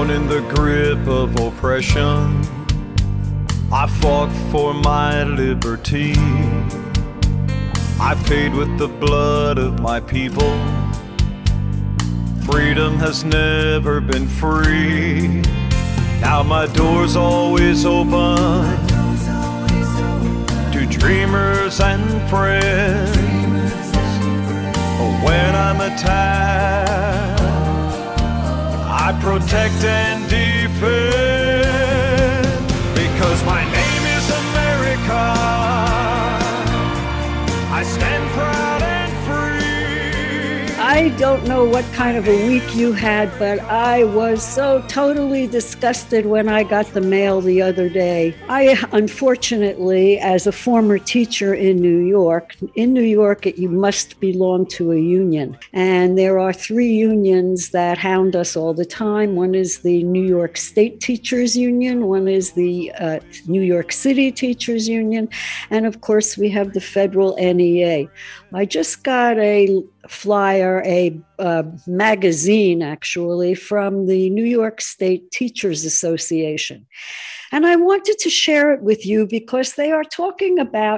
Down in the grip of oppression, I fought for my liberty. I paid with the blood of my people. Freedom has never been free. Now my door's always open to dreamers and friends. When I'm attacked, I protect and defend, because my name is America. I stand proud and free. I don't know what kind of a week you had, but I was so totally disgusted when I got the mail the other day. I, unfortunately, as a former teacher in New York, you must belong to a union. And there are 3 unions that hound us all the time. One is the New York State Teachers Union, one is the New York City Teachers Union, and of course we have the federal NEA. I just got a flyer, a magazine actually, from the New York State Teachers Association. And I wanted to share it with you because they are talking about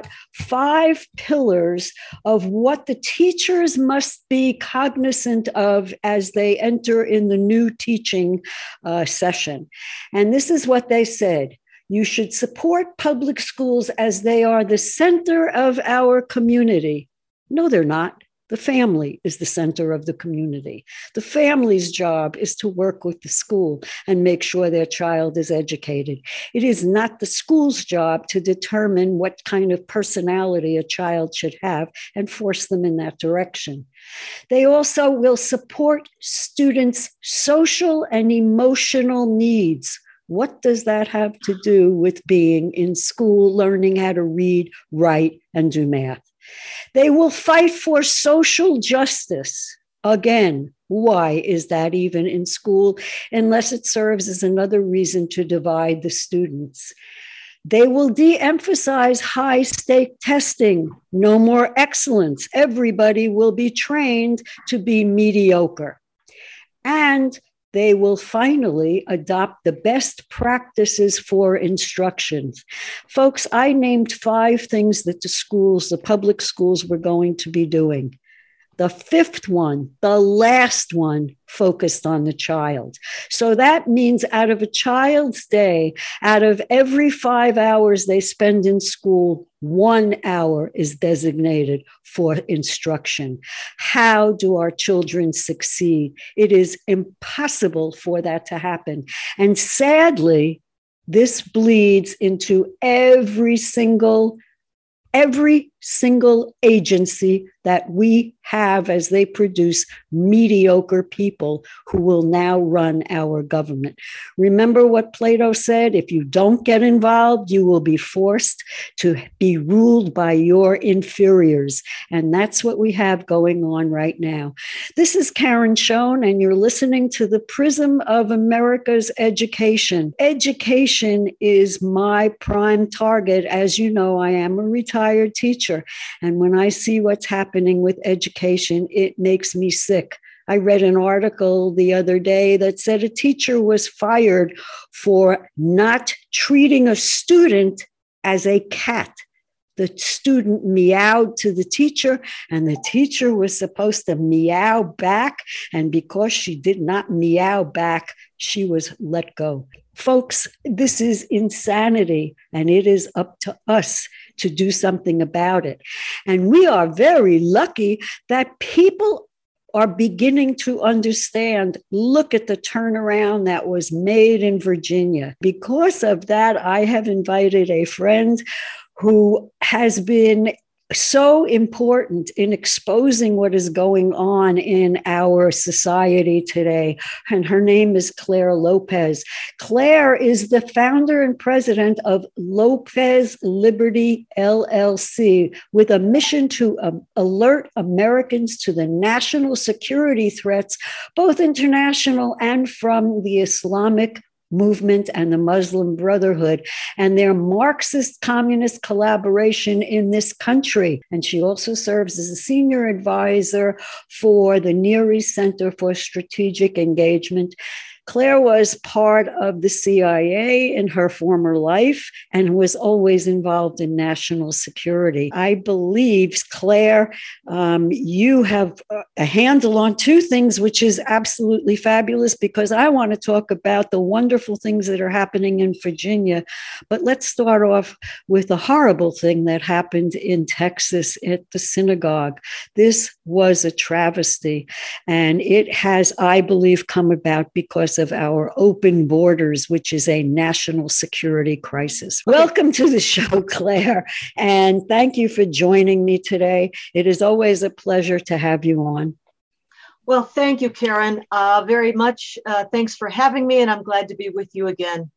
5 pillars of what the teachers must be cognizant of as they enter in the new teaching session. And this is what they said. You should support public schools as they are the center of our community. No, they're not. The family is the center of the community. The family's job is to work with the school and make sure their child is educated. It is not the school's job to determine what kind of personality a child should have and force them in that direction. They also will support students' social and emotional needs. What does that have to do with being in school, learning how to read, write, and do math? They will fight for social justice. Again, why is that even in school, unless it serves as another reason to divide the students? They will de-emphasize high-stake testing. No more excellence. Everybody will be trained to be mediocre. And they will finally adopt the best practices for instructions. Folks, I named 5 things that the public schools were going to be doing. The 5th one, the last one, focused on the child. So that means out of a child's day, out of every 5 hours they spend in school, 1 hour is designated for instruction. How do our children succeed? It is impossible for that to happen. And sadly, this bleeds into every single agency that we have as they produce mediocre people who will now run our government. Remember what Plato said, if you don't get involved, you will be forced to be ruled by your inferiors. And that's what we have going on right now. This is Karen Schoen, and you're listening to the Prism of America's Education. Education is my prime target. As you know, I am a retired teacher. And when I see what's happening with education, it makes me sick. I read an article the other day that said a teacher was fired for not treating a student as a cat. The student meowed to the teacher, and the teacher was supposed to meow back. And because she did not meow back, she was let go. Folks, this is insanity, and it is up to us to do something about it. And we are very lucky that people are beginning to understand. Look at the turnaround that was made in Virginia. Because of that, I have invited a friend who has been so important in exposing what is going on in our society today. And her name is Claire Lopez. Claire is the founder and president of Lopez Liberty LLC, with a mission to alert Americans to the national security threats, both international and from the Islamic movement and the Muslim Brotherhood and their Marxist communist collaboration in this country. And she also serves as a senior advisor for the Near East Center for Strategic Engagement. Claire was part of the CIA in her former life and was always involved in national security. I believe, Claire, you have a handle on two things, which is absolutely fabulous, because I want to talk about the wonderful things that are happening in Virginia. But let's start off with a horrible thing that happened in Texas at the synagogue. This was a travesty, and it has, I believe, come about because of our open borders, which is a national security crisis. Welcome to the show, Claire, and thank you for joining me today. It is always a pleasure to have you on. Well, thank you, Karen, very much. Thanks for having me, and I'm glad to be with you again.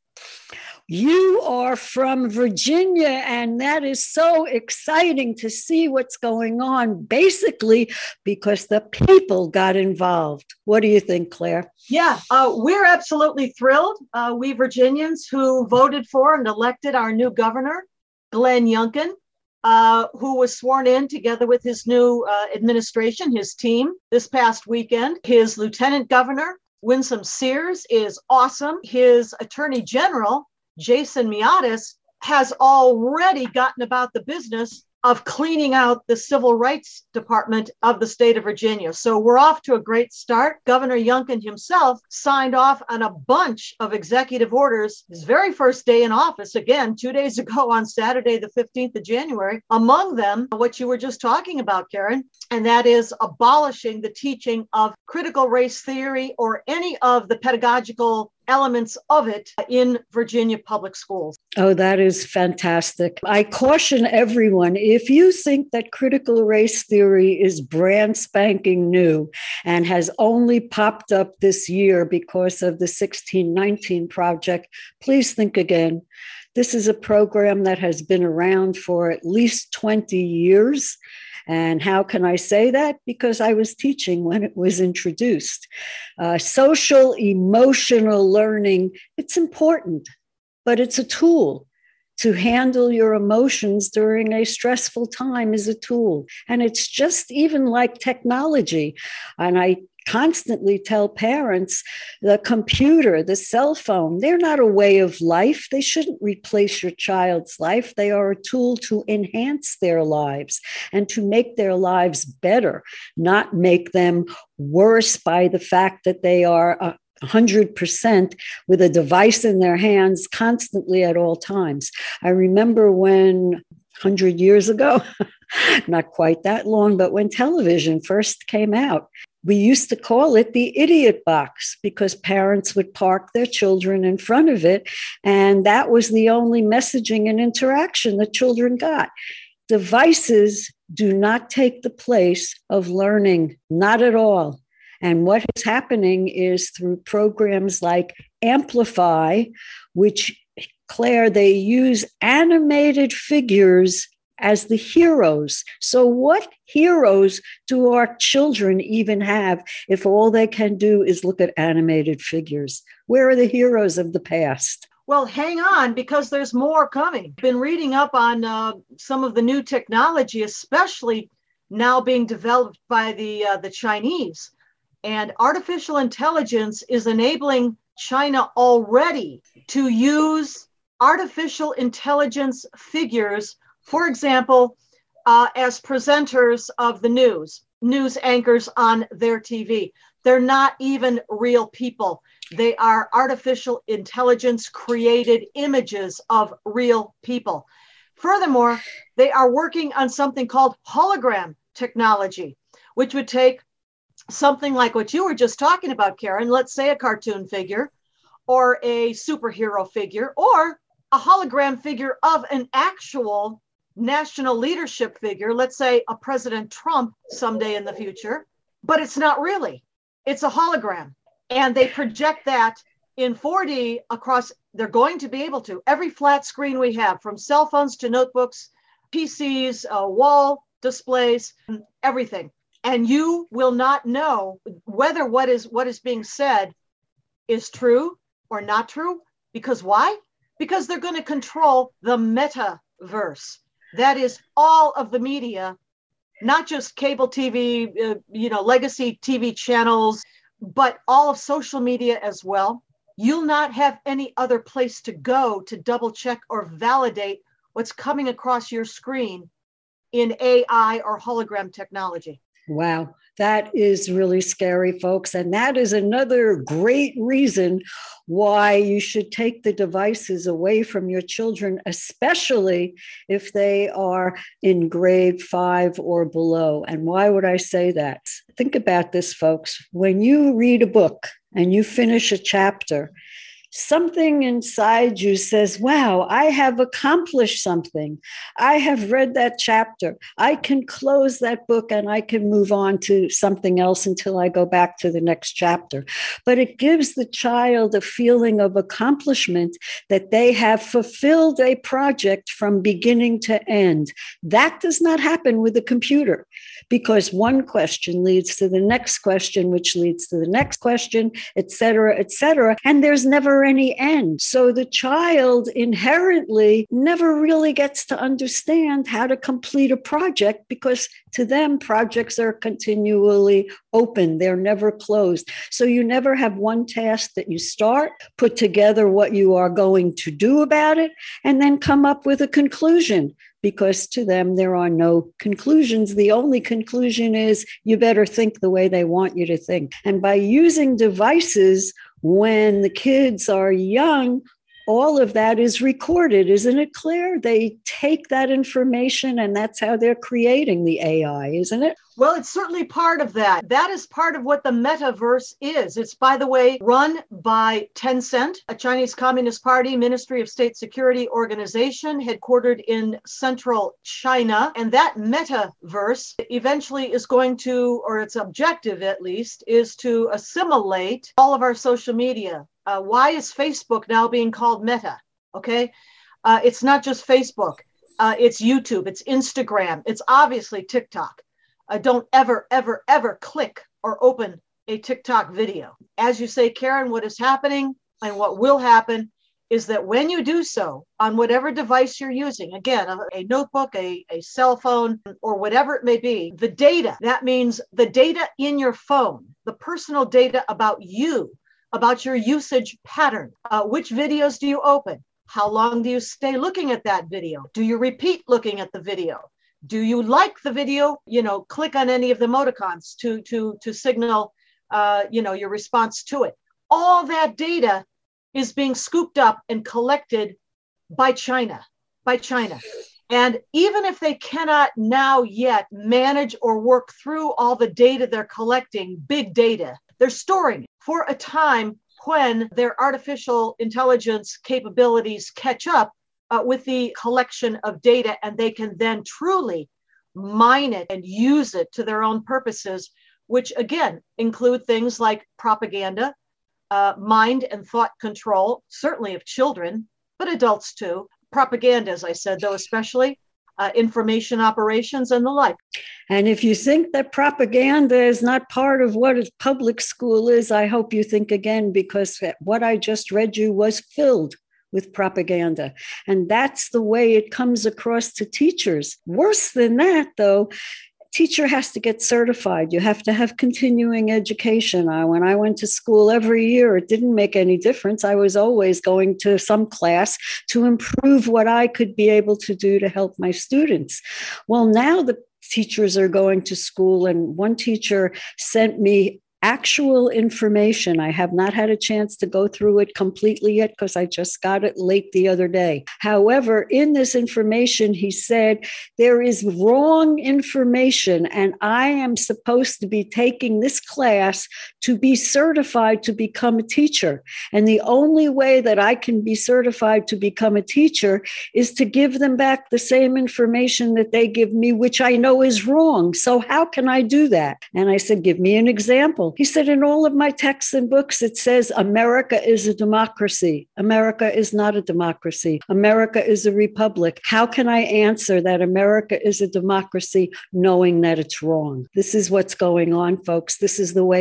You are from Virginia, and that is so exciting to see what's going on, basically because the people got involved. What do you think, Claire? Yeah, we're absolutely thrilled. We Virginians who voted for and elected our new governor, Glenn Youngkin, who was sworn in together with his new administration, his team, this past weekend. His lieutenant governor, Winsome Sears, is awesome. His attorney general, Jason Miatis, has already gotten about the business of cleaning out the civil rights department of the state of Virginia. So we're off to a great start. Governor Youngkin himself signed off on a bunch of executive orders his very first day in office, again, 2 days ago on Saturday, the 15th of January. Among them, what you were just talking about, Karen, and that is abolishing the teaching of critical race theory or any of the pedagogical elements of it in Virginia public schools. Oh, that is fantastic. I caution everyone, if you think that critical race theory is brand spanking new and has only popped up this year because of the 1619 Project, please think again. This is a program that has been around for at least 20 years. And how can I say that? Because I was teaching when it was introduced. Social emotional learning, it's important, but it's a tool. To handle your emotions during a stressful time is a tool. And it's just even like technology. And I constantly tell parents, the computer, the cell phone, they're not a way of life. They shouldn't replace your child's life. They are a tool to enhance their lives and to make their lives better, not make them worse by the fact that they are 100% with a device in their hands constantly at all times. I remember when 100 years ago, not quite that long, but when television first came out, we used to call it the idiot box because parents would park their children in front of it, and that was the only messaging and interaction the children got. Devices do not take the place of learning, not at all. And what is happening is through programs like Amplify, which, Claire, they use animated figures as the heroes. So what heroes do our children even have if all they can do is look at animated figures? Where are the heroes of the past? Well, hang on, because there's more coming. Been reading up on some of the new technology, especially now being developed by the Chinese. And artificial intelligence is enabling China already to use artificial intelligence figures, for example, as presenters of the news anchors on their TV. They're not even real people. They are artificial intelligence created images of real people. Furthermore, they are working on something called hologram technology, which would take something like what you were just talking about, Karen, let's say a cartoon figure or a superhero figure or a hologram figure of an actual national leadership figure, let's say a President Trump someday in the future, but it's not really. It's a hologram. And they project that in 4D across, they're going to be able to, every flat screen we have, from cell phones to notebooks, PCs, wall displays, everything. And you will not know whether what is being said is true or not true. Because why? Because they're going to control the metaverse. That is all of the media, not just cable TV, legacy TV channels, but all of social media as well. You'll not have any other place to go to double check or validate what's coming across your screen in AI or hologram technology. Wow, that is really scary, folks. And that is another great reason why you should take the devices away from your children, especially if they are in grade 5 or below. And why would I say that? Think about this, folks. When you read a book and you finish a chapter, something inside you says, wow, I have accomplished something. I have read that chapter. I can close that book and I can move on to something else until I go back to the next chapter. But it gives the child a feeling of accomplishment that they have fulfilled a project from beginning to end. That does not happen with a computer, because one question leads to the next question, which leads to the next question, et cetera, and there's never any end. So the child inherently never really gets to understand how to complete a project, because to them, projects are continually open. They're never closed. So you never have one task that you start, put together what you are going to do about it, and then come up with a conclusion. Because to them, there are no conclusions. The only conclusion is you better think the way they want you to think. And by using devices when the kids are young, all of that is recorded. Isn't it clear? They take that information and that's how they're creating the AI, isn't it? Well, it's certainly part of that. That is part of what the metaverse is. It's, by the way, run by Tencent, a Chinese Communist Party Ministry of State Security organization headquartered in central China. And that metaverse eventually is going to, or its objective at least, is to assimilate all of our social media. Why is Facebook now being called Meta? Okay. It's not just Facebook. It's YouTube. It's Instagram. It's obviously TikTok. Don't ever, ever, ever click or open a TikTok video. As you say, Karen, what is happening and what will happen is that when you do so on whatever device you're using, again, a notebook, a cell phone, or whatever it may be, the data, that means the data in your phone, the personal data about you, about your usage pattern. Which videos do you open? How long do you stay looking at that video? Do you repeat looking at the video? Do you like the video? Click on any of the emoticons to signal, your response to it. All that data is being scooped up and collected by China. And even if they cannot now yet manage or work through all the data they're collecting, big data, they're storing it for a time when their artificial intelligence capabilities catch up with the collection of data, and they can then truly mine it and use it to their own purposes, which again include things like propaganda, mind and thought control, certainly of children, but adults too. Propaganda, as I said, though, especially information operations and the like. And if you think that propaganda is not part of what a public school is, I hope you think again, because what I just read you was filled with propaganda. And that's the way it comes across to teachers. Worse than that, though, teacher has to get certified. You have to have continuing education. When I went to school every year, it didn't make any difference. I was always going to some class to improve what I could be able to do to help my students. Well, now the teachers are going to school, and one teacher sent me actual information. I have not had a chance to go through it completely yet because I just got it late the other day. However, in this information, he said there is wrong information, and I am supposed to be taking this class to be certified to become a teacher. And the only way that I can be certified to become a teacher is to give them back the same information that they give me, which I know is wrong. So how can I do that? And I said, give me an example. He said, in all of my texts and books, it says America is a democracy. America is not a democracy. America is a republic. How can I answer that America is a democracy knowing that it's wrong? This is what's going on, folks. This is the way propaganda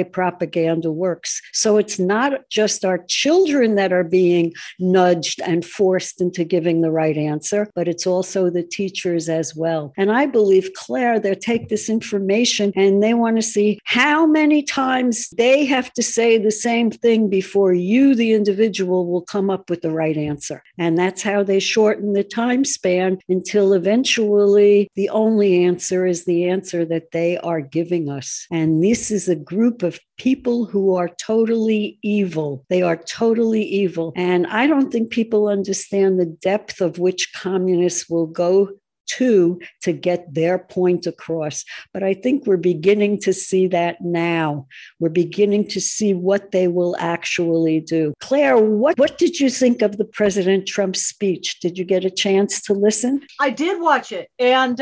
propaganda works. So it's not just our children that are being nudged and forced into giving the right answer, but it's also the teachers as well. And I believe, Claire, they'll take this information and they want to see how many times they have to say the same thing before you, the individual, will come up with the right answer. And that's how they shorten the time span until eventually the only answer is the answer that they are giving us. And this is a group of people who are totally evil. They are totally evil. And I don't think people understand the depth of which communists will go to get their point across. But I think we're beginning to see that now. We're beginning to see what they will actually do. Claire, what did you think of the President Trump speech? Did you get a chance to listen? I did watch it. And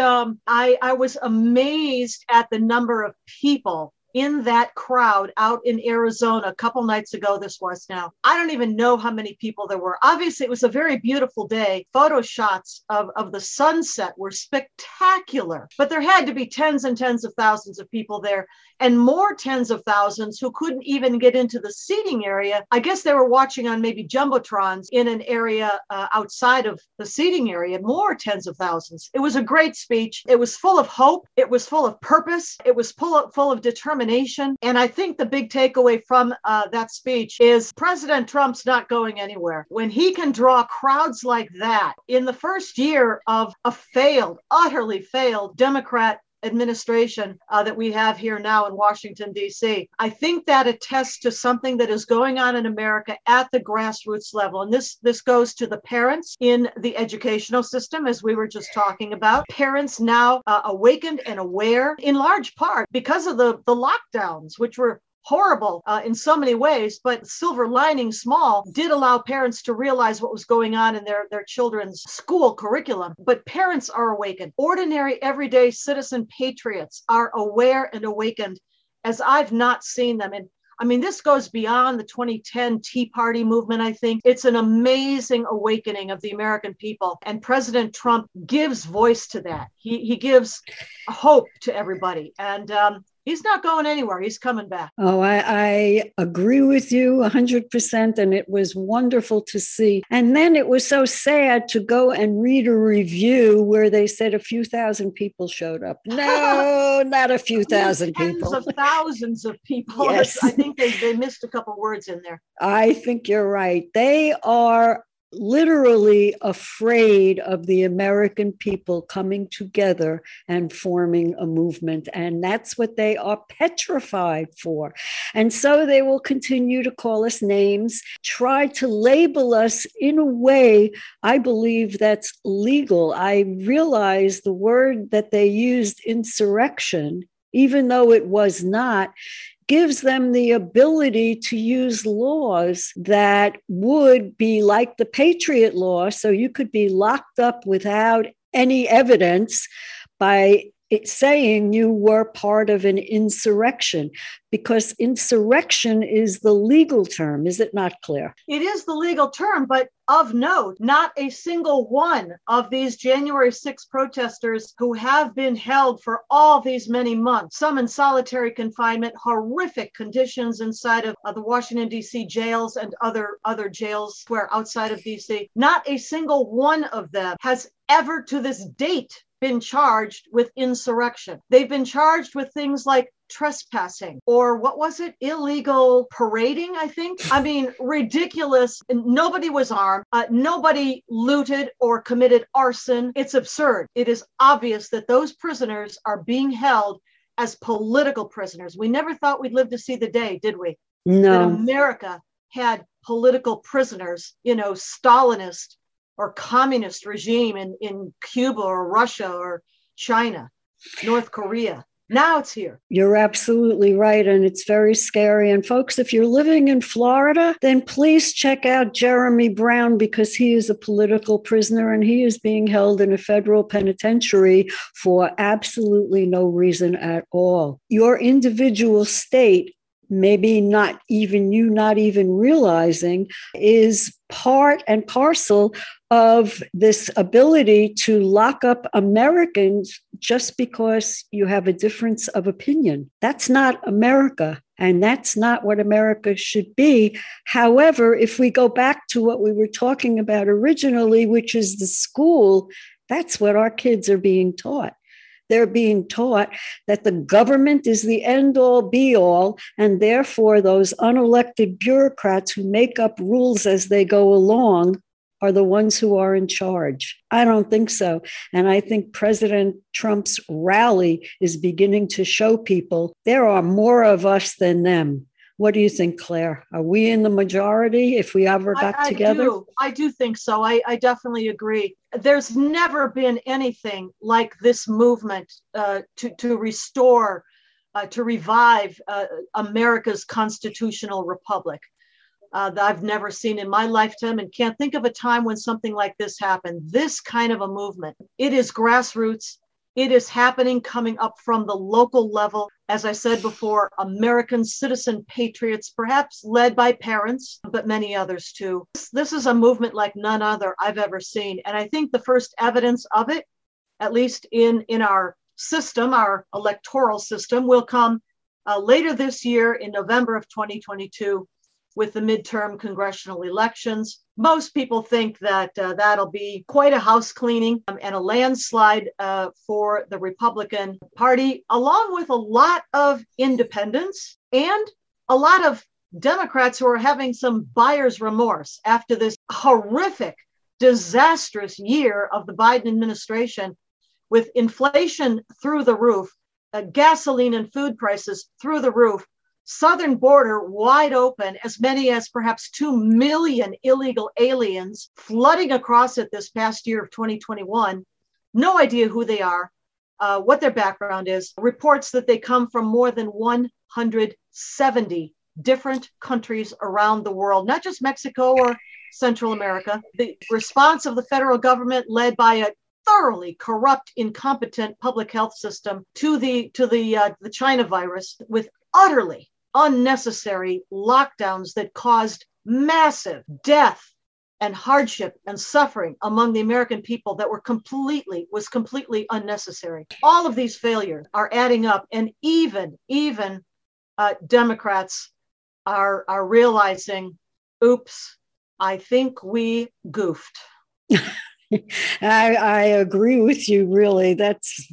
I was amazed at the number of people in that crowd out in Arizona a couple nights ago. This was now. I don't even know how many people there were. Obviously, it was a very beautiful day. Photo shots of the sunset were spectacular, but there had to be tens and tens of thousands of people there, and more tens of thousands who couldn't even get into the seating area. I guess they were watching on maybe Jumbotrons in an area outside of the seating area, more tens of thousands. It was a great speech. It was full of hope. It was full of purpose. It was full of determination. And I think the big takeaway from that speech is President Trump's not going anywhere. When he can draw crowds like that in the first year of a utterly failed Democrat administration that we have here now in Washington, D.C. I think that attests to something that is going on in America at the grassroots level. And this goes to the parents in the educational system, as we were just talking about. Parents now awakened and aware, in large part because of the lockdowns, which were horrible in so many ways, but silver lining small, did allow parents to realize what was going on in their children's school curriculum. But parents are awakened. Ordinary, everyday citizen patriots are aware and awakened as I've not seen them. And I mean, this goes beyond the 2010 Tea Party movement, I think. It's an amazing awakening of the American people. And President Trump gives voice to that. He gives hope to everybody. And he's not going anywhere. He's coming back. Oh, I agree with you 100%. And it was wonderful to see. And then it was so sad to go and read a review where they said a few thousand people showed up. No, not a few thousand people. Tens of thousands of people. Yes. I think they missed a couple words in there. I think you're right. They are literally afraid of the American people coming together and forming a movement. And that's what they are petrified for. And so they will continue to call us names, try to label us in a way, I believe, that's legal. I realize the word that they used, insurrection, even though it was not, gives them the ability to use laws that would be like the Patriot law. So you could be locked up without any evidence by saying you were part of an insurrection, because insurrection is the legal term, is it not, Claire? It is the legal term, but of note, not a single one of these January 6 protesters who have been held for all these many months, some in solitary confinement, horrific conditions inside of the Washington, D.C. jails and other jails where outside of D.C., not a single one of them has ever to this date been charged with insurrection. They've been charged with things like trespassing, or what was it? Illegal parading, I think. I mean, ridiculous. Nobody was armed. Nobody looted or committed arson. It's absurd. It is obvious that those prisoners are being held as political prisoners. We never thought we'd live to see the day, did we? No. That America had political prisoners, Stalinist or communist regime in Cuba or Russia or China, North Korea. Now it's here. You're absolutely right. And it's very scary. And folks, if you're living in Florida, then please check out Jeremy Brown, because he is a political prisoner and he is being held in a federal penitentiary for absolutely no reason at all. Your individual state maybe not even realizing, is part and parcel of this ability to lock up Americans just because you have a difference of opinion. That's not America, and that's not what America should be. However, if we go back to what we were talking about originally, which is the school, that's what our kids are being taught. They're being taught that the government is the end all be all, and therefore those unelected bureaucrats who make up rules as they go along are the ones who are in charge. I don't think so. And I think President Trump's rally is beginning to show people there are more of us than them. What do you think, Claire? Are we in the majority if we ever got together? I do think so. I definitely agree. There's never been anything like this movement to restore, to revive America's constitutional republic that I've never seen in my lifetime, and can't think of a time when something like this happened. This kind of a movement. It is grassroots. It is happening, coming up from the local level. As I said before, American citizen patriots, perhaps led by parents, but many others too. This is a movement like none other I've ever seen. And I think the first evidence of it, at least in our system, our electoral system, will come later this year in November of 2022 with the midterm congressional elections. Most people think that that'll be quite a house cleaning and a landslide for the Republican Party, along with a lot of independents and a lot of Democrats who are having some buyer's remorse after this horrific, disastrous year of the Biden administration, with inflation through the roof, gasoline and food prices through the roof, southern border wide open, as many as perhaps 2 million illegal aliens flooding across it this past year of 2021. No idea who they are, what their background is. Reports that they come from more than 170 different countries around the world, not just Mexico or Central America. The response of the federal government, led by a thoroughly corrupt, incompetent public health system to the China virus, with utterly unnecessary lockdowns that caused massive death and hardship and suffering among the American people that was completely unnecessary. All of these failures are adding up, and even Democrats are realizing, oops, I think we goofed. I agree with you, really. That's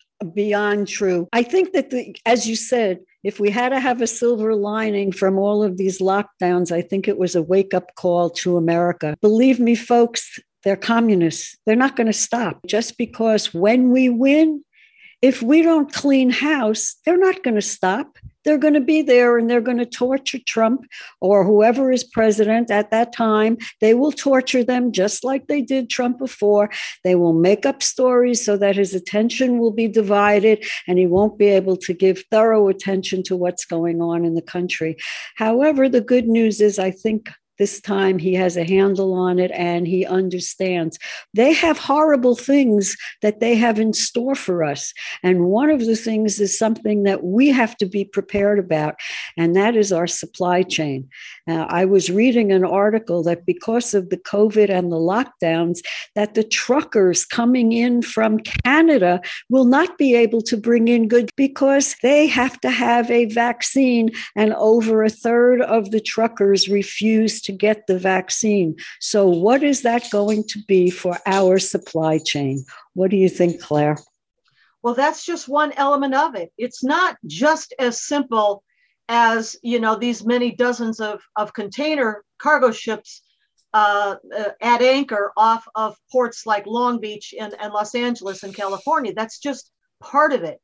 beyond true. I think that, as you said, if we had to have a silver lining from all of these lockdowns, I think it was a wake-up call to America. Believe me, folks, they're communists. They're not going to stop. Just because when we win, if we don't clean house, they're not going to stop. They're going to be there and they're going to torture Trump or whoever is president at that time. They will torture them just like they did Trump before. They will make up stories so that his attention will be divided and he won't be able to give thorough attention to what's going on in the country. However, the good news is, I think this time he has a handle on it and he understands. They have horrible things that they have in store for us. And one of the things is something that we have to be prepared about, and that is our supply chain. I was reading an article that because of the COVID and the lockdowns, that the truckers coming in from Canada will not be able to bring in goods because they have to have a vaccine, and over a third of the truckers refuse to get the vaccine. So what is that going to be for our supply chain? What do you think, Claire? Well, that's just one element of it. It's not just as simple as, these many dozens of container cargo ships at anchor off of ports like Long Beach and Los Angeles in California. That's just part of it.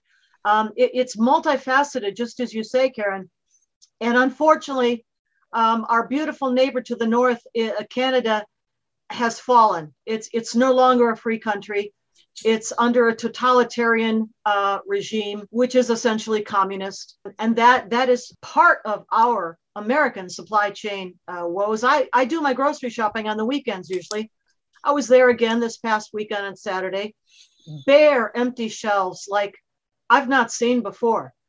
It's multifaceted, just as you say, Karen. And unfortunately, our beautiful neighbor to the north, Canada, has fallen. It's no longer a free country. It's under a totalitarian regime, which is essentially communist. And that is part of our American supply chain woes. I do my grocery shopping on the weekends usually. I was there again this past weekend on Saturday. Bare, empty shelves like I've not seen before.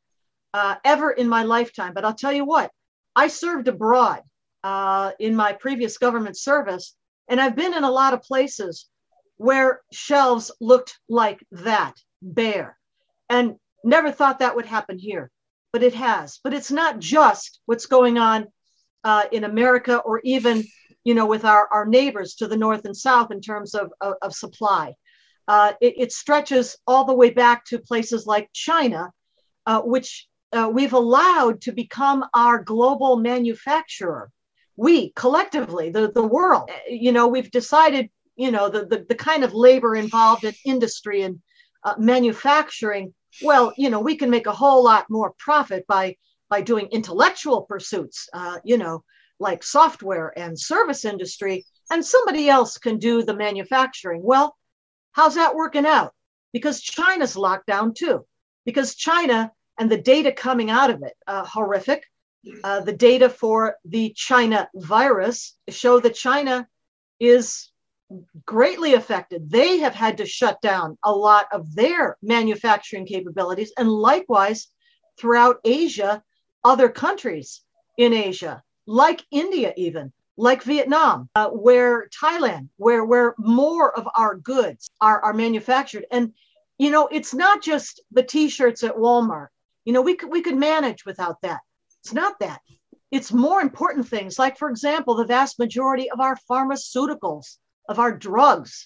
ever in my lifetime. But I'll tell you what, I served abroad in my previous government service, and I've been in a lot of places where shelves looked like that, bare, and never thought that would happen here, but it has. But it's not just what's going on in America, or even, with our neighbors to the north and south in terms of supply. It stretches all the way back to places like China, which we've allowed to become our global manufacturer. We collectively, the world, we've decided, the kind of labor involved in industry and manufacturing. Well, we can make a whole lot more profit by doing intellectual pursuits, like software and service industry, and somebody else can do the manufacturing. Well, how's that working out? Because China's locked down too. Because China and the data coming out of it, horrific. The data for the China virus show that China is greatly affected. They have had to shut down a lot of their manufacturing capabilities, and likewise throughout Asia, other countries in Asia, like India even, like Vietnam, where Thailand, where more of our goods are manufactured. And, it's not just the T-shirts at Walmart. We could manage without that. It's not that. It's more important things, like, for example, the vast majority of our pharmaceuticals, of our drugs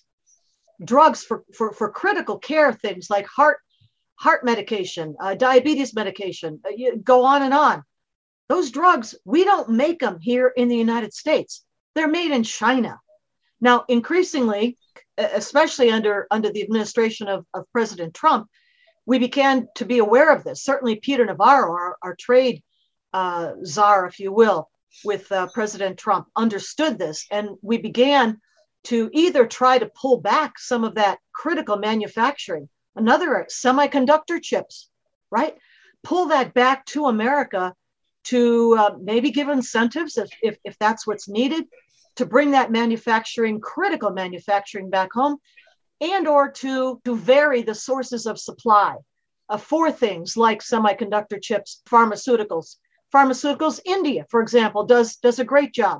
for critical care things like heart medication, diabetes medication, go on and on. Those drugs, we don't make them here in the United States. They're made in China. Now, increasingly, especially under the administration of President Trump, we began to be aware of this. Certainly, Peter Navarro, our trade czar, if you will, with President Trump, understood this. And we began to either try to pull back some of that critical manufacturing, another semiconductor chips, right? Pull that back to America to maybe give incentives if that's what's needed to bring that critical manufacturing back home, and or to vary the sources of supply for things like semiconductor chips, pharmaceuticals. India, for example, does a great job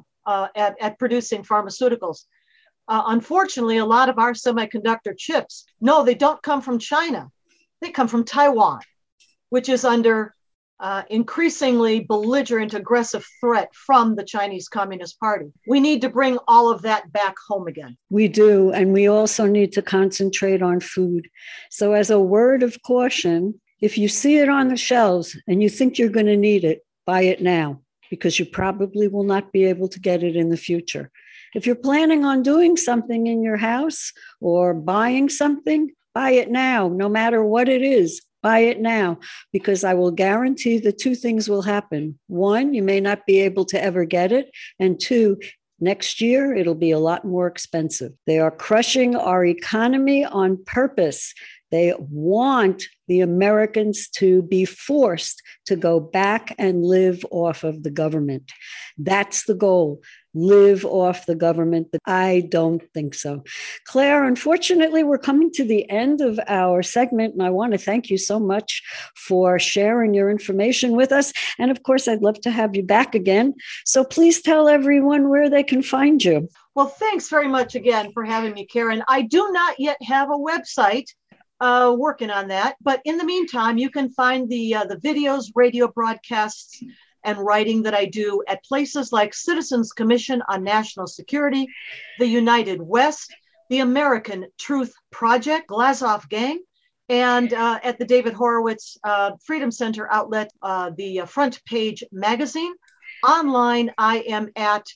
at producing pharmaceuticals. Unfortunately, a lot of our semiconductor chips, no, they don't come from China. They come from Taiwan, which is under increasingly belligerent, aggressive threat from the Chinese Communist Party. We need to bring all of that back home again. We do. And we also need to concentrate on food. So as a word of caution, if you see it on the shelves and you think you're going to need it, buy it now, because you probably will not be able to get it in the future. If you're planning on doing something in your house or buying something, buy it now, no matter what it is. Buy it now, because I will guarantee the two things will happen. One, you may not be able to ever get it. And two, next year, it'll be a lot more expensive. They are crushing our economy on purpose. They want the Americans to be forced to go back and live off of the government. That's the goal. Live off the government. I don't think so. Claire, unfortunately, we're coming to the end of our segment, and I want to thank you so much for sharing your information with us. And of course, I'd love to have you back again. So please tell everyone where they can find you. Well, thanks very much again for having me, Karen. I do not yet have a website. Working on that. But in the meantime, you can find the videos, radio broadcasts, and writing that I do at places like Citizens Commission on National Security, the United West, the American Truth Project, Glazov Gang, and at the David Horowitz Freedom Center outlet, the Front Page Magazine. Online, I am at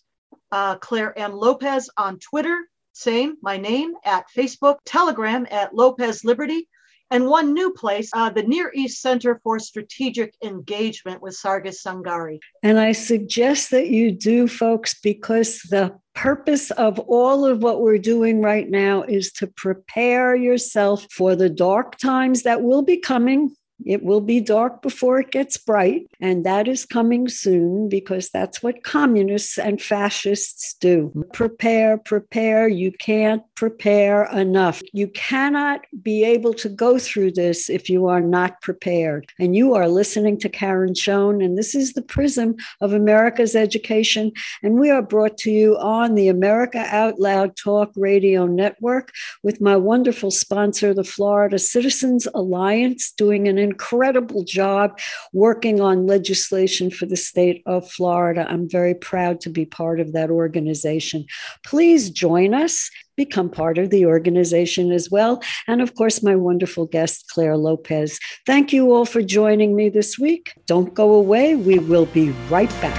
Claire M. Lopez on Twitter. Same, my name, at Facebook, Telegram at Lopez Liberty, and one new place, the Near East Center for Strategic Engagement with Sargis Sangari. And I suggest that you do, folks, because the purpose of all of what we're doing right now is to prepare yourself for the dark times that will be coming. It will be dark before it gets bright, and that is coming soon because that's what communists and fascists do. Prepare, prepare. You can't prepare enough. You cannot be able to go through this if you are not prepared. And you are listening to Karen Schoen, and this is the Prism of America's Education. And we are brought to you on the America Out Loud Talk Radio Network with my wonderful sponsor, the Florida Citizens Alliance, doing an incredible job working on legislation for the state of Florida. I'm very proud to be part of that organization. Please join us. Become part of the organization as well. And of course, my wonderful guest, Claire Lopez. Thank you all for joining me this week. Don't go away. We will be right back.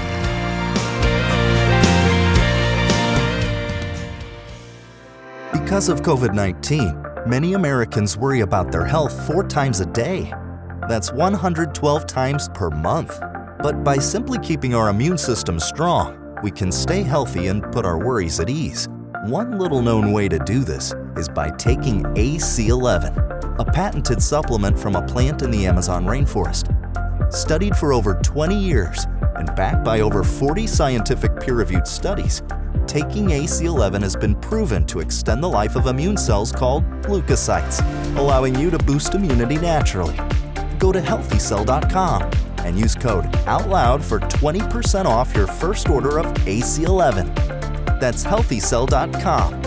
Because of COVID-19, many Americans worry about their health 4 times a day. That's 112 times per month. But by simply keeping our immune system strong, we can stay healthy and put our worries at ease. One little known way to do this is by taking AC11, a patented supplement from a plant in the Amazon rainforest. Studied for over 20 years and backed by over 40 scientific peer-reviewed studies, taking AC11 has been proven to extend the life of immune cells called leukocytes, allowing you to boost immunity naturally. Go to healthycell.com and use code OUTLOUD for 20% off your first order of AC11. That's healthycell.com,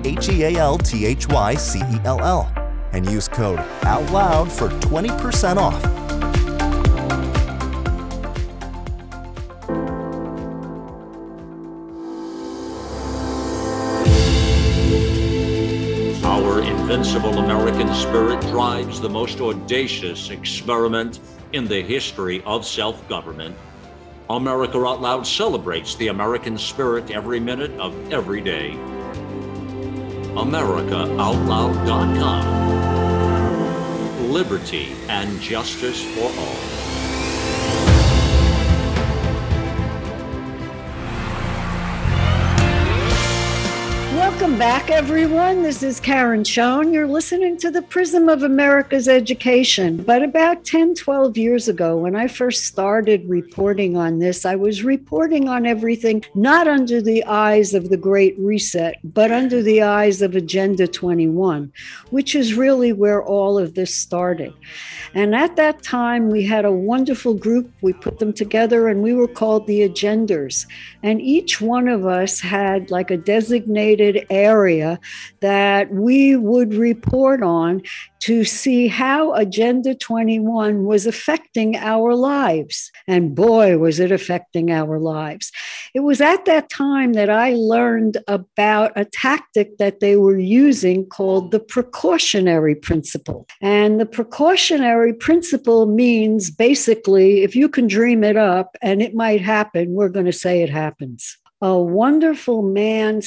HEALTHYCELL, and use code OUTLOUD for 20% off. Our invincible American spirit drives the most audacious experiment in the history of self-government. America Out Loud celebrates the American spirit every minute of every day. AmericaOutloud.com. Liberty and justice for all. Welcome back, everyone. This is Karen Schoen. You're listening to the Prism of America's Education. But about 10, 12 years ago, when I first started reporting on this, I was reporting on everything not under the eyes of the Great Reset, but under the eyes of Agenda 21, which is really where all of this started. And at that time, we had a wonderful group. We put them together, and we were called the Agenders. And each one of us had like a designated area that we would report on to see how Agenda 21 was affecting our lives. And boy, was it affecting our lives. It was at that time that I learned about a tactic that they were using called the precautionary principle. And the precautionary principle means basically, if you can dream it up and it might happen, we're going to say it happens. A wonderful man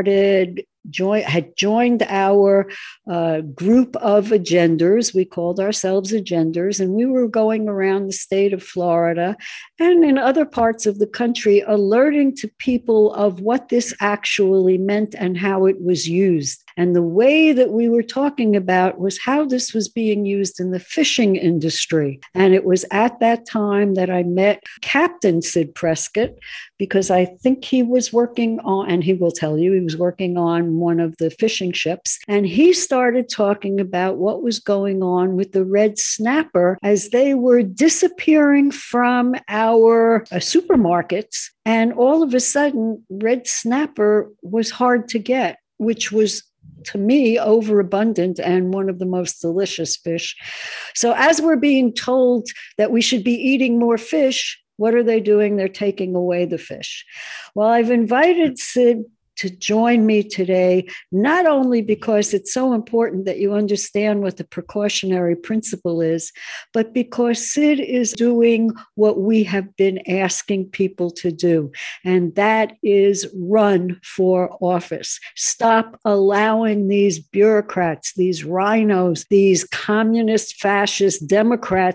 had joined our group of agenders. We called ourselves agenders, and we were going around the state of Florida and in other parts of the country, alerting to people of what this actually meant and how it was used. And the way that we were talking about was how this was being used in the fishing industry. And it was at that time that I met Captain Sid Prescott, because I think he was working on, and he will tell you, he was working on one of the fishing ships. And he started talking about what was going on with the red snapper as they were disappearing from our supermarkets. And all of a sudden, red snapper was hard to get, which was, to me, overabundant and one of the most delicious fish. So as we're being told that we should be eating more fish, what are they doing? They're taking away the fish. Well, I've invited Sid to join me today, not only because it's so important that you understand what the precautionary principle is, but because Sid is doing what we have been asking people to do, and that is run for office. Stop allowing these bureaucrats, these rhinos, these communist, fascist Democrats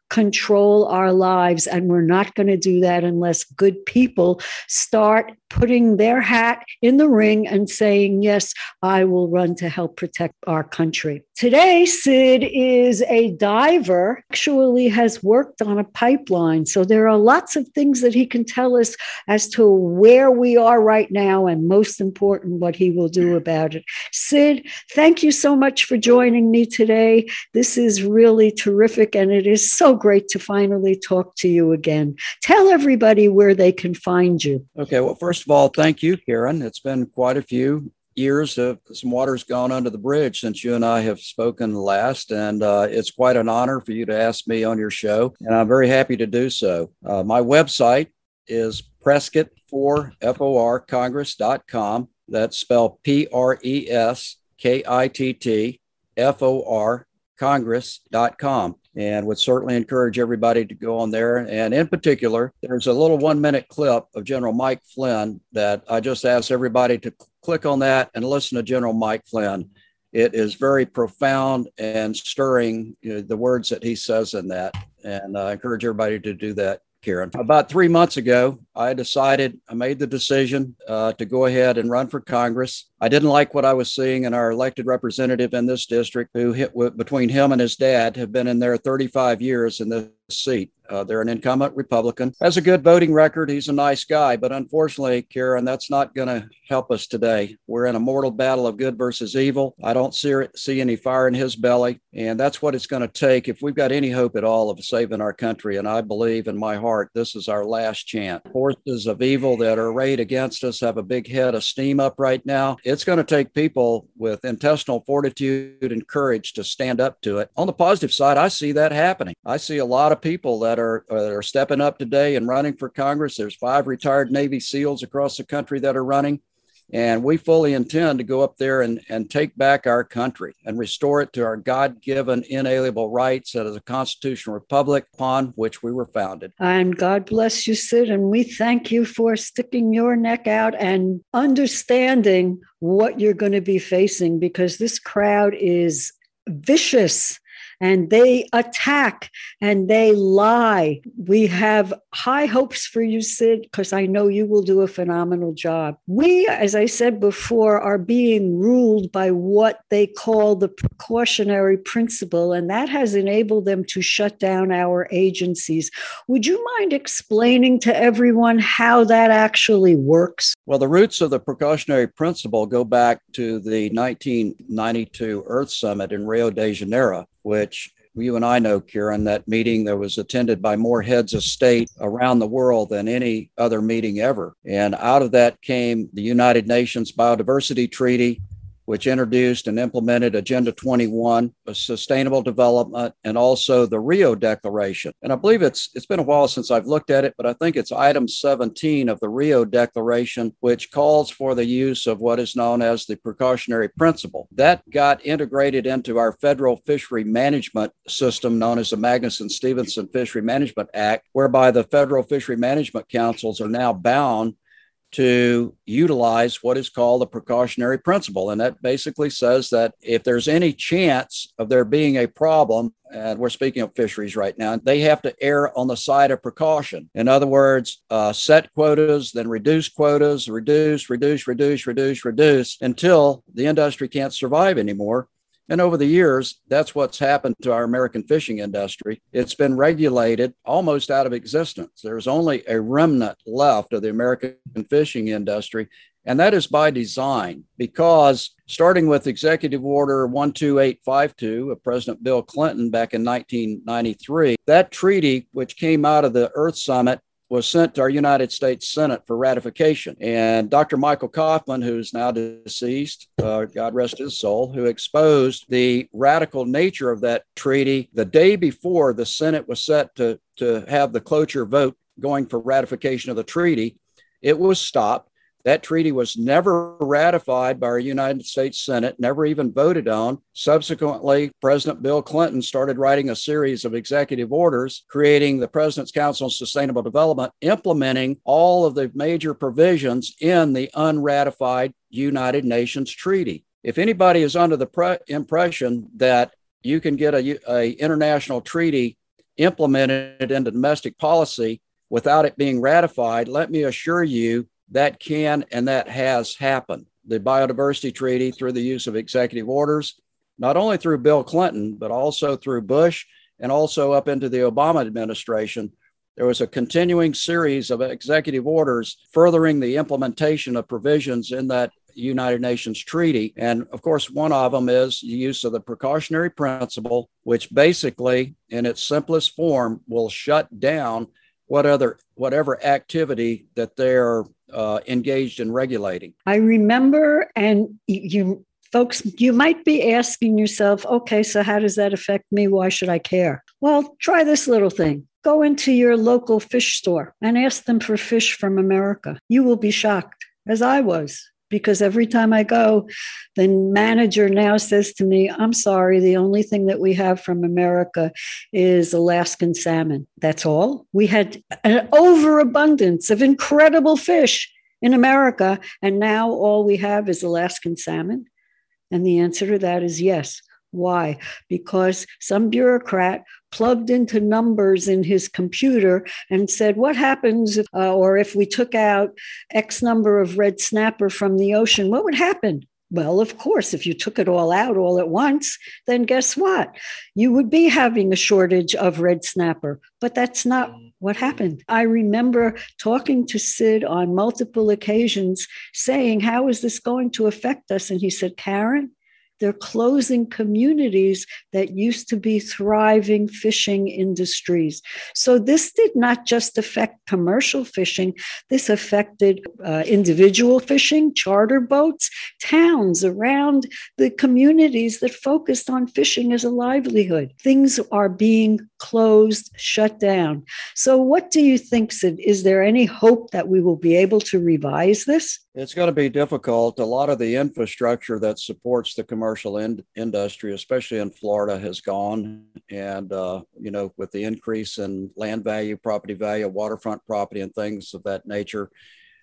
control our lives. And we're not going to do that unless good people start putting their hat in the ring and saying, yes, I will run to help protect our country. Today, Sid is a diver, actually has worked on a pipeline. So there are lots of things that he can tell us as to where we are right now, and most important, what he will do about it. Sid, thank you so much for joining me today. This is really terrific, and it is so great to finally talk to you again. Tell everybody where they can find you. Okay, well, first of all, thank you, Karen. It's been quite a few years. Some water's gone under the bridge since you and I have spoken last, and it's quite an honor for you to ask me on your show, and I'm very happy to do so. My website is Prescott4, Congress.com. That's spelled PRESKITTFOR, Congress.com. And would certainly encourage everybody to go on there. And in particular, there's a little 1-minute clip of General Mike Flynn that I just ask everybody to click on that and listen to General Mike Flynn. It is very profound and stirring, the words that he says in that. And I encourage everybody to do that, Karen. About 3 months ago, I made the decision to go ahead and run for Congress. I didn't like what I was seeing in our elected representative in this district, who between him and his dad have been in there 35 years in this seat. They're an incumbent Republican, has a good voting record. He's a nice guy, but unfortunately, Karen, that's not going to help us today. We're in a mortal battle of good versus evil. I don't see any fire in his belly, and that's what it's going to take if we've got any hope at all of saving our country. And I believe in my heart this is our last chance. Forces of evil that are arrayed against us have a big head of steam up right now. It's going to take people with intestinal fortitude and courage to stand up to it. On the positive side, I see that happening. I see a lot of people that are stepping up today and running for Congress. There's 5 retired Navy SEALs across the country that are running. And we fully intend to go up there and take back our country and restore it to our God-given inalienable rights as a constitutional republic upon which we were founded. And God bless you, Sid. And we thank you for sticking your neck out and understanding what you're going to be facing, because this crowd is vicious. And they attack and they lie. We have high hopes for you, Sid, because I know you will do a phenomenal job. We, as I said before, are being ruled by what they call the precautionary principle, and that has enabled them to shut down our agencies. Would you mind explaining to everyone how that actually works? Well, the roots of the precautionary principle go back to the 1992 Earth Summit in Rio de Janeiro, which you and I know, Karen, that meeting that was attended by more heads of state around the world than any other meeting ever. And out of that came the United Nations Biodiversity Treaty, which introduced and implemented Agenda 21, Sustainable Development, and also the Rio Declaration. And I believe it's been a while since I've looked at it, but I think it's item 17 of the Rio Declaration, which calls for the use of what is known as the precautionary principle. That got integrated into our federal fishery management system known as the Magnuson-Stephenson Fishery Management Act, whereby the federal fishery management councils are now bound to utilize what is called the precautionary principle. And that basically says that if there's any chance of there being a problem, and we're speaking of fisheries right now, they have to err on the side of precaution. In other words, set quotas, then reduce quotas, reduce until the industry can't survive anymore. And over the years, that's what's happened to our American fishing industry. It's been regulated almost out of existence. There's only a remnant left of the American fishing industry, and that is by design, because starting with Executive Order 12852 of President Bill Clinton back in 1993, that treaty, which came out of the Earth Summit, was sent to our United States Senate for ratification. And Dr. Michael Kaufman, who's now deceased, God rest his soul, who exposed the radical nature of that treaty the day before the Senate was set to have the cloture vote going for ratification of the treaty, it was stopped. That treaty was never ratified by our United States Senate, never even voted on. Subsequently, President Bill Clinton started writing a series of executive orders, creating the President's Council on Sustainable Development, implementing all of the major provisions in the unratified United Nations Treaty. If anybody is under the impression that you can get a international treaty implemented into domestic policy without it being ratified, let me assure you that can and that has happened. The Biodiversity Treaty, through the use of executive orders, not only through Bill Clinton, but also through Bush and also up into the Obama administration, there was a continuing series of executive orders furthering the implementation of provisions in that United Nations treaty. And of course, one of them is the use of the precautionary principle, which basically, in its simplest form, will shut down whatever activity that they're engaged in regulating. I remember, and you folks, you might be asking yourself, okay, so how does that affect me? Why should I care? Well, try this little thing. Go into your local fish store and ask them for fish from America. You will be shocked, as I was, because every time I go, the manager now says to me, I'm sorry, the only thing that we have from America is Alaskan salmon. That's all. We had an overabundance of incredible fish in America, and now all we have is Alaskan salmon. And the answer to that is yes. Why? Because some bureaucrat plugged into numbers in his computer and said, what happens if we took out X number of red snapper from the ocean? What would happen? Well, of course, if you took it all out all at once, then guess what? You would be having a shortage of red snapper. But that's not what happened. I remember talking to Sid on multiple occasions saying, how is this going to affect us? And he said, Karen, they're closing communities that used to be thriving fishing industries. So this did not just affect commercial fishing. This affected individual fishing, charter boats, towns around the communities that focused on fishing as a livelihood. Things are being closed, shut down. So what do you think, Sid? Is there any hope that we will be able to revise this? It's going to be difficult. A lot of the infrastructure that supports the commercial industry, especially in Florida, has gone. And, with the increase in land value, property value, waterfront property, and things of that nature,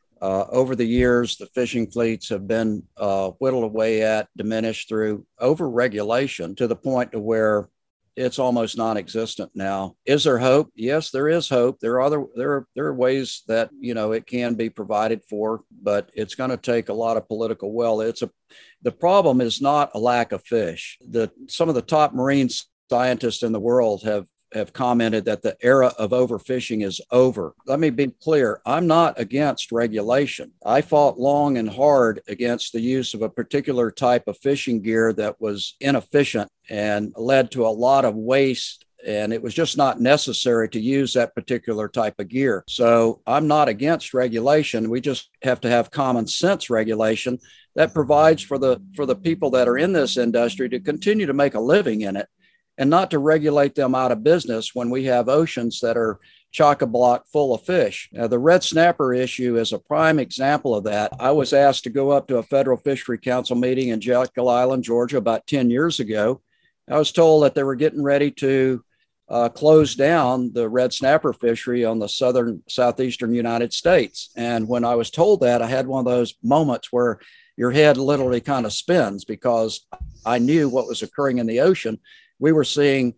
over the years, the fishing fleets have been whittled away at, diminished through over-regulation to the point to where it's almost non-existent now. Is there hope? Yes, there is hope. There are ways that it can be provided for, but it's going to take a lot of political will. The problem is not a lack of fish. Some of the top marine scientists in the world have commented that the era of overfishing is over. Let me be clear. I'm not against regulation. I fought long and hard against the use of a particular type of fishing gear that was inefficient and led to a lot of waste. And it was just not necessary to use that particular type of gear. So I'm not against regulation. We just have to have common sense regulation that provides for the people that are in this industry to continue to make a living in it, and not to regulate them out of business when we have oceans that are chock-a-block full of fish. Now, the red snapper issue is a prime example of that. I was asked to go up to a Federal Fishery Council meeting in Jekyll Island, Georgia, about 10 years ago. I was told that they were getting ready to close down the red snapper fishery on the southeastern United States. And when I was told that, I had one of those moments where your head literally kind of spins, because I knew what was occurring in the ocean. We were seeing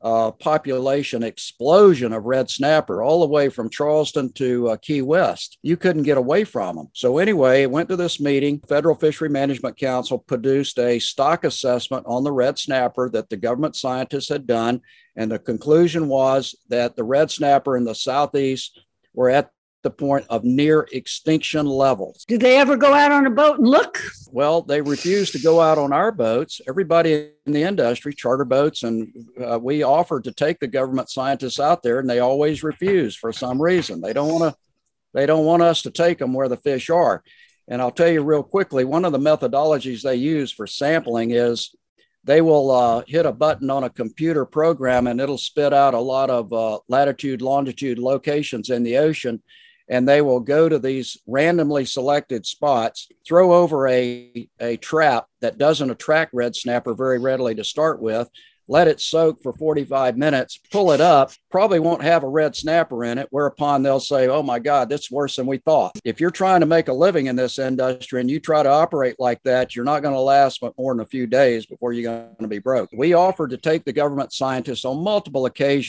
population explosion of red snapper all the way from Charleston to Key West. You couldn't get away from them. So anyway, I went to this meeting. Federal Fishery Management Council produced a stock assessment on the red snapper that the government scientists had done. And the conclusion was that the red snapper in the Southeast were at the point of near extinction levels. Did they ever go out on a boat and look? Well, they refused to go out on our boats. Everybody in the industry, charter boats, and we offered to take the government scientists out there, and they always refuse for some reason. They don't want us to take them where the fish are. And I'll tell you real quickly, one of the methodologies they use for sampling is they will hit a button on a computer program, and it'll spit out a lot of latitude, longitude locations in the ocean. And they will go to these randomly selected spots, throw over a trap that doesn't attract red snapper very readily to start with, let it soak for 45 minutes, pull it up, probably won't have a red snapper in it, whereupon they'll say, oh my God, that's worse than we thought. If you're trying to make a living in this industry and you try to operate like that, you're not going to last but more than a few days before you're going to be broke. We offered to take the government scientists on multiple occasions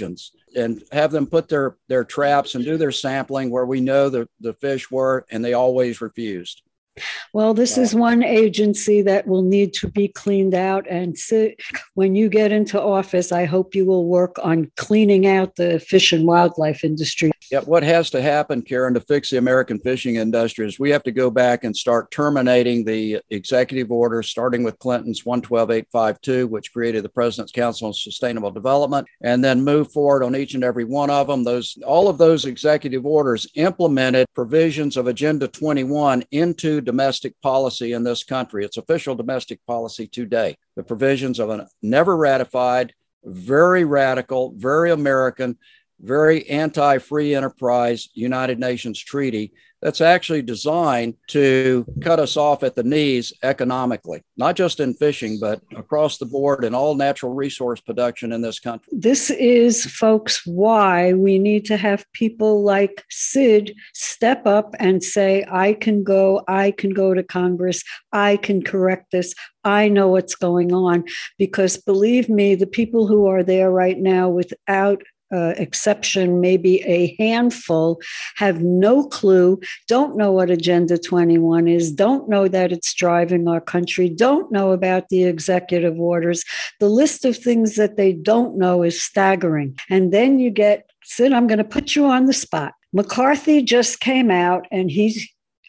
and have them put their traps and do their sampling where we know the fish were, and they always refused. Well, this is one agency that will need to be cleaned out. And when you get into office, I hope you will work on cleaning out the fish and wildlife industry. Yeah, what has to happen, Karen, to fix the American fishing industry is we have to go back and start terminating the executive orders, starting with Clinton's 112852, which created the President's Council on Sustainable Development, and then move forward on each and every one of them. All of those executive orders implemented provisions of Agenda 21 into domestic policy in this country. It's official domestic policy today. The provisions of a never ratified, very radical, very American, very anti-free enterprise United Nations treaty that's actually designed to cut us off at the knees economically, not just in fishing, but across the board in all natural resource production in this country. This is, folks, why we need to have people like Sid step up and say, I can go to Congress, I can correct this, I know what's going on. Because believe me, the people who are there right now without exception, maybe a handful, have no clue, don't know what Agenda 21 is, don't know that it's driving our country, don't know about the executive orders. The list of things that they don't know is staggering. And then you get, Sid, I'm going to put you on the spot. McCarthy just came out and he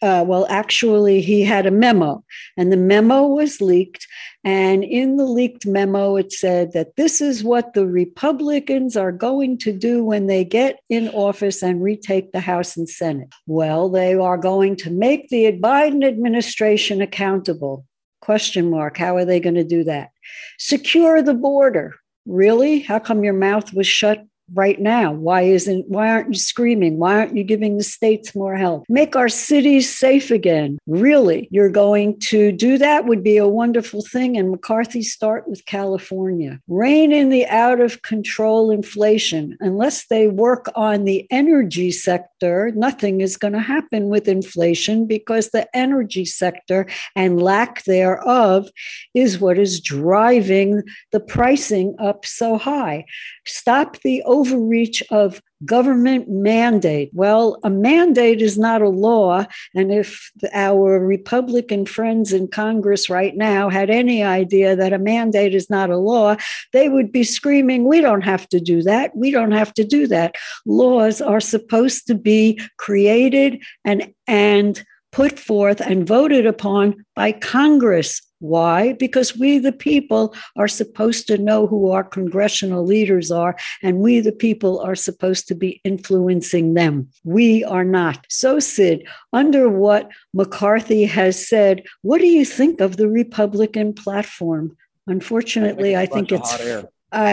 had a memo, and the memo was leaked. And in the leaked memo, it said that this is what the Republicans are going to do when they get in office and retake the House and Senate. Well, they are going to make the Biden administration accountable. Question mark. How are they going to do that? Secure the border. Really? How come your mouth was shut right now? Why aren't you screaming? Why aren't you giving the states more help? Make our cities safe again. Really? You're going to do that? Would be a wonderful thing. And McCarthy, start with California. Rein in the out of control inflation. Unless they work on the energy sector, nothing is going to happen with inflation, because the energy sector and lack thereof is what is driving the pricing up so high. Stop the overreach of government mandate. Well, a mandate is not a law. And if our Republican friends in Congress right now had any idea that a mandate is not a law, they would be screaming, we don't have to do that. We don't have to do that. Laws are supposed to be created and put forth and voted upon by Congress. Why? Because we, the people, are supposed to know who our congressional leaders are, and we, the people, are supposed to be influencing them. We are not. So, Sid, under what McCarthy has said, what do you think of the Republican platform? Unfortunately, I think it's hot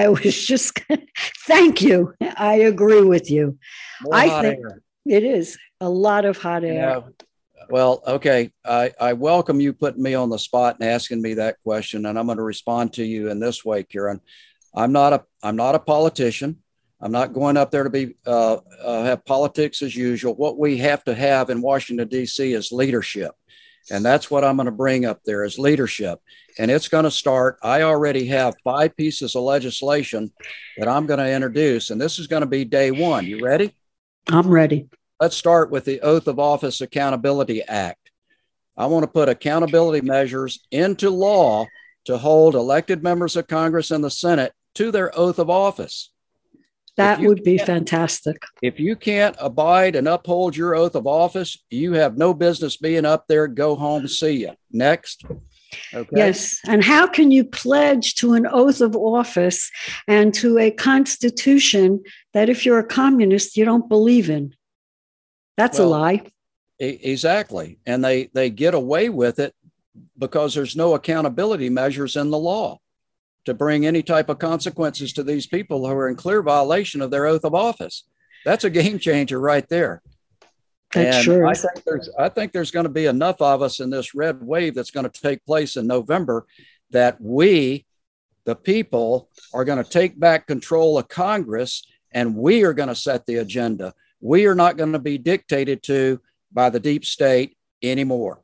air. Thank you. I agree with you. I think it is a lot of hot air. Well, okay. I welcome you putting me on the spot and asking me that question, and I'm going to respond to you in this way, Karen. I'm not a politician. I'm not going up there to be have politics as usual. What we have to have in Washington, D.C. is leadership, and that's what I'm going to bring up there is leadership. And it's going to start. I already have 5 pieces of legislation that I'm going to introduce, and this is going to be day one. You ready? I'm ready. Let's start with the Oath of Office Accountability Act. I want to put accountability measures into law to hold elected members of Congress and the Senate to their oath of office. That would be fantastic. If you can't abide and uphold your oath of office, you have no business being up there. Go home, see you. Next. Okay. Yes. And how can you pledge to an oath of office and to a constitution that if you're a communist, you don't believe in? That's a lie. Exactly. And they get away with it because there's no accountability measures in the law to bring any type of consequences to these people who are in clear violation of their oath of office. That's a game changer right there. That's true. I think there's going to be enough of us in this red wave that's going to take place in November that we, the people, are going to take back control of Congress, and we are going to set the agenda. We are not going to be dictated to by the deep state anymore.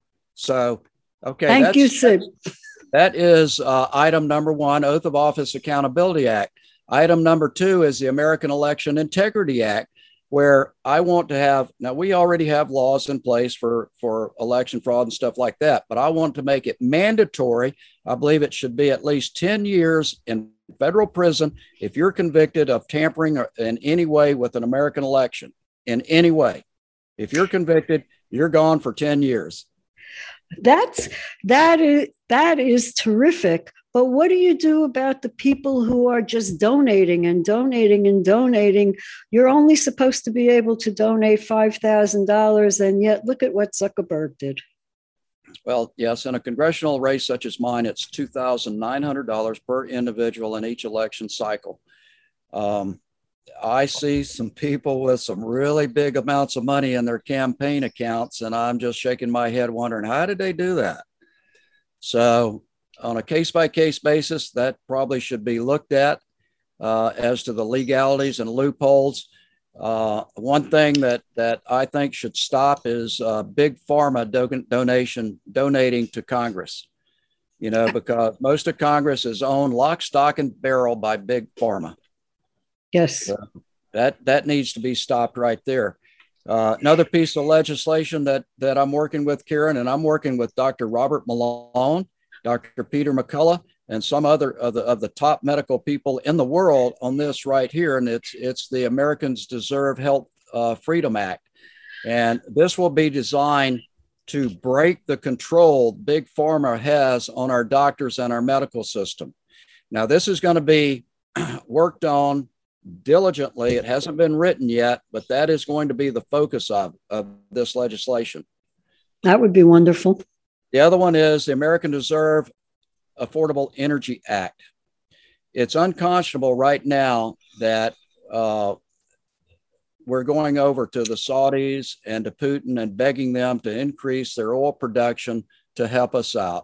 So, okay. Thank you, Sid. That is item number 1, Oath of Office Accountability Act. Item number 2 is the American Election Integrity Act, where I want to have, now we already have laws in place for election fraud and stuff like that, but I want to make it mandatory. I believe it should be at least 10 years in federal prison if you're convicted of tampering in any way with an American election, in any way. If you're convicted, you're gone for 10 years. That is terrific. But what do you do about the people who are just donating and donating and donating? You're only supposed to be able to donate $5,000, and yet look at what Zuckerberg did. Well, yes, in a congressional race such as mine, it's $2,900 per individual in each election cycle. I see some people with some really big amounts of money in their campaign accounts, and I'm just shaking my head wondering, how did they do that? So on a case-by-case basis, that probably should be looked at as to the legalities and loopholes. One thing that I think should stop is big pharma donating to Congress, because most of Congress is owned lock, stock, and barrel by big pharma. Yes. So that needs to be stopped right there. Another piece of legislation that I'm working with, Karen, and I'm working with Dr. Robert Malone, Dr. Peter McCullough, and some other of the top medical people in the world on this right here. And it's the Americans Deserve Health Freedom Act. And this will be designed to break the control Big Pharma has on our doctors and our medical system. Now, this is going to be worked on diligently. It hasn't been written yet, but that is going to be the focus of this legislation. That would be wonderful. The other one is the American Deserve Affordable Energy Act. It's unconscionable right now that we're going over to the Saudis and to Putin and begging them to increase their oil production to help us out.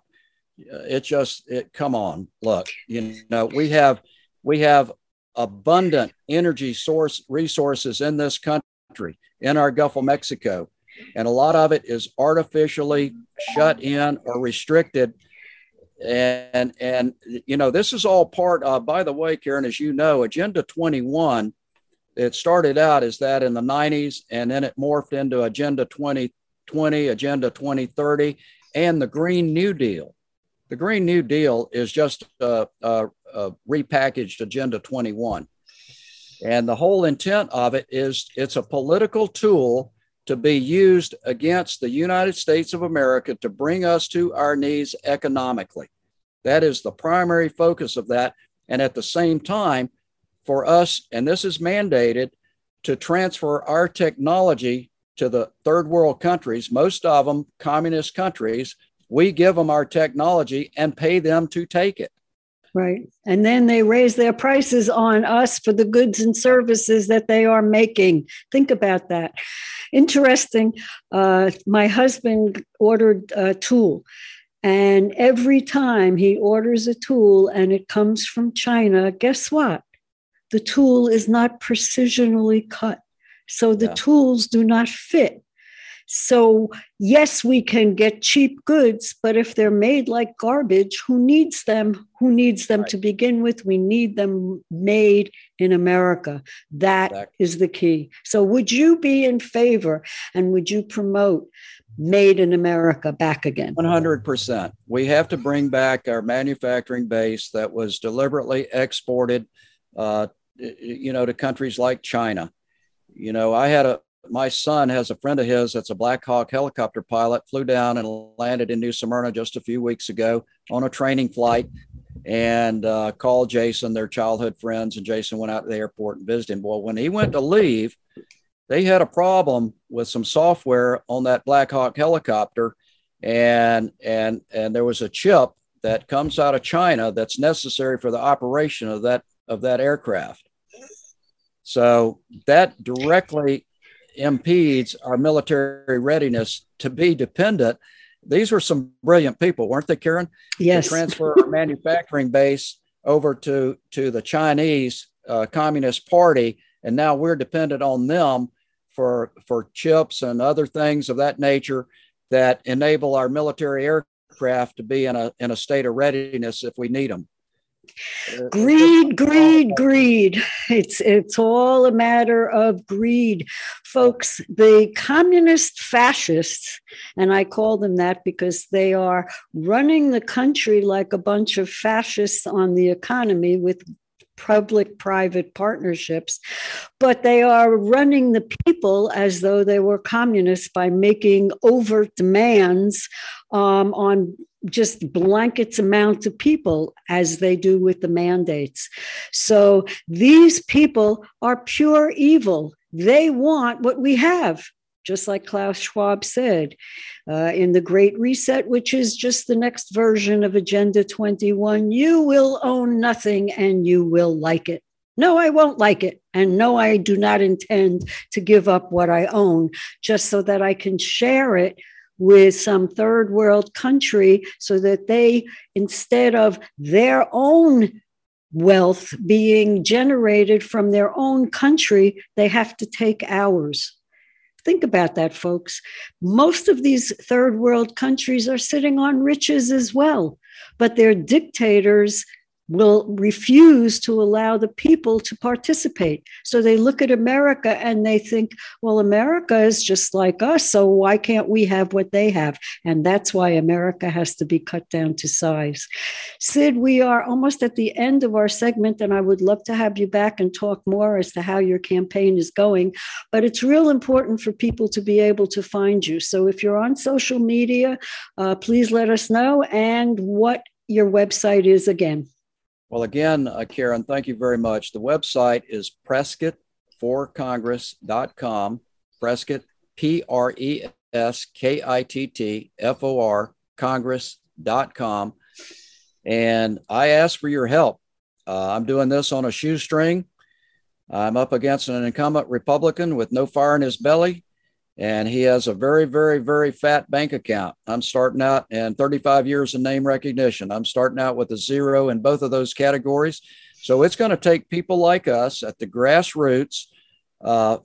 Come on, look, we have abundant energy resources in this country, in our Gulf of Mexico. And a lot of it is artificially shut in or restricted. And this is all part of, by the way, Karen, as you know, Agenda 21, it started out as that in the 90s, and then it morphed into Agenda 2020, Agenda 2030, and the Green New Deal. The Green New Deal is just a repackaged Agenda 21. And the whole intent of it is it's a political tool to be used against the United States of America to bring us to our knees economically. That is the primary focus of that. And at the same time, for us, and this is mandated, to transfer our technology to the third world countries, most of them communist countries. We give them our technology and pay them to take it. Right. And then they raise their prices on us for the goods and services that they are making. Think about that. Interesting. My husband ordered a tool, and every time he orders a tool and it comes from China, guess what? The tool is not precisionally cut. So the tools do not fit. So yes, we can get cheap goods, but if they're made like garbage, who needs them? Who needs them to begin with? We need them made in America. That is the key. So would you be in favor, and would you promote made in America back again? 100%. We have to bring back our manufacturing base that was deliberately exported, to countries like China. My son has a friend of his that's a Black Hawk helicopter pilot, flew down and landed in New Smyrna just a few weeks ago on a training flight, and called Jason, their childhood friends, and Jason went out to the airport and visited him. Well, when he went to leave, they had a problem with some software on that Black Hawk helicopter, and there was a chip that comes out of China that's necessary for the operation of that aircraft. So that directly impedes our military readiness to be dependent. These were some brilliant people, weren't they, Karen? Yes. To transfer our manufacturing base over to the Chinese Communist Party, and now we're dependent on them for chips and other things of that nature that enable our military aircraft to be in a state of readiness if we need them. Greed, greed, greed. It's all a matter of greed. Folks, the communist fascists, and I call them that because they are running the country like a bunch of fascists on the economy with public-private partnerships, but they are running the people as though they were communists by making overt demands on just blankets amounts of people, as they do with the mandates. So these people are pure evil. They want what we have, just like Klaus Schwab said in the Great Reset, which is just the next version of Agenda 21. You will own nothing and you will like it. No, I won't like it. And no, I do not intend to give up what I own just so that I can share it with some third world country so that they, instead of their own wealth being generated from their own country, they have to take ours. Think about that, folks. Most of these third world countries are sitting on riches as well, but their dictators will refuse to allow the people to participate. So they look at America and they think, well, America is just like us, so why can't we have what they have? And that's why America has to be cut down to size. Sid, we are almost at the end of our segment, and I would love to have you back and talk more as to how your campaign is going. But it's real important for people to be able to find you. So if you're on social media, please let us know and what your website is again. Well, again, Karen, thank you very much. The website is PrescottForCongress.com. Prescott, PRESKITTFOR, Congress.com. And I ask for your help. I'm doing this on a shoestring. I'm up against an incumbent Republican with no fire in his belly, and he has a very, very, very fat bank account. I'm starting out, and 35 years of name recognition. I'm starting out with a 0 in both of those categories. So it's going to take people like us at the grassroots, $5,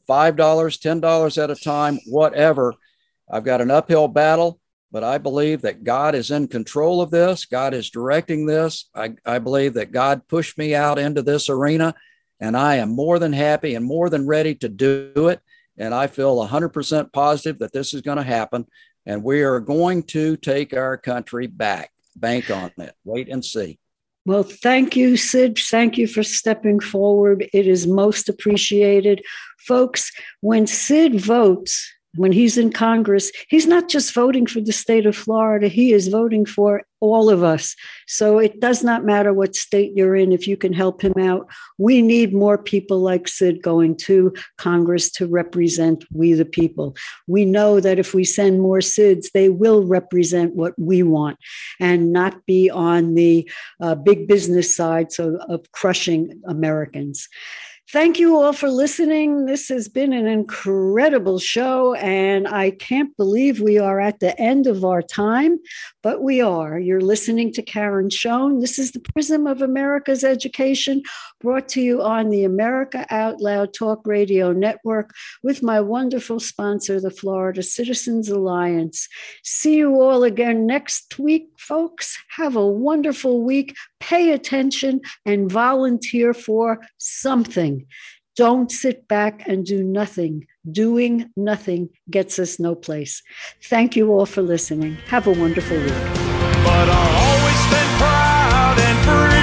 $10 at a time, whatever. I've got an uphill battle, but I believe that God is in control of this. God is directing this. I believe that God pushed me out into this arena, and I am more than happy and more than ready to do it. And I feel 100% positive that this is going to happen. And we are going to take our country back. Bank on it. Wait and see. Well, thank you, Sid. Thank you for stepping forward. It is most appreciated. Folks, when Sid votes, when he's in Congress, he's not just voting for the state of Florida. He is voting for all of us. So it does not matter what state you're in if you can help him out. We need more people like Sid going to Congress to represent we the people. We know that if we send more Sids, they will represent what we want and not be on the big business side of crushing Americans. Thank you all for listening. This has been an incredible show, and I can't believe we are at the end of our time, but we are. You're listening to Karen Schoen. This is the Prism of America's Education, brought to you on the America Out Loud Talk Radio Network with my wonderful sponsor, the Florida Citizens Alliance. See you all again next week, folks. Have a wonderful week. Pay attention and volunteer for something. Don't sit back and do nothing. Doing nothing gets us no place. Thank you all for listening. Have a wonderful week. But I'll always stand proud and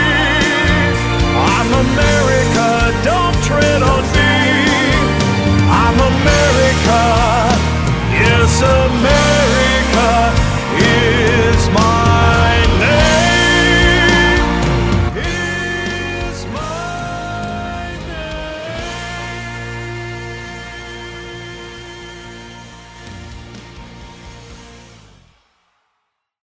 free. I'm America, don't tread on me. I'm America, yes, America.